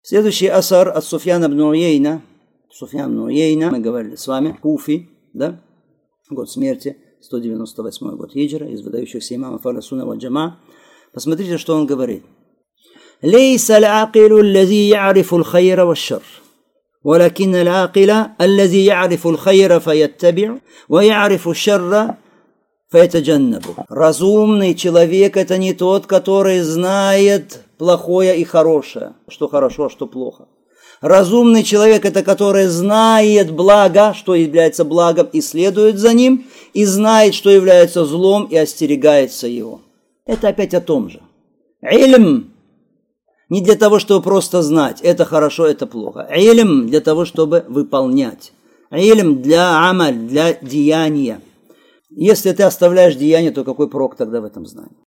Следующий асар от Суфьяна ибн Уейна. Суфьян ибн Уейна, мы говорили с вами, Куфи, да? Год смерти, 198 год хиджра, из выдающихся имамов Ахлю-ас-сунна валь джамаа. Посмотрите, что он говорит. «Лейса аль-акилу аллази я'рифу аль-хайра ваш-шарр, ولكن العاقل الذي يعرف الخير فيتبع ويعرف الشر فيتجنبه». Разумный человек – это не тот, который знает плохое и хорошее, что хорошо, а что плохо. Разумный человек – это который знает благо, что является благом, и следует за ним, и знает, что является злом, и остерегается его. Это опять о том же. Илм не для того, чтобы просто знать, это хорошо, это плохо. Илм для того, чтобы выполнять. Илм для амаль, для деяния. Если ты оставляешь деяние, то какой прок тогда в этом знании?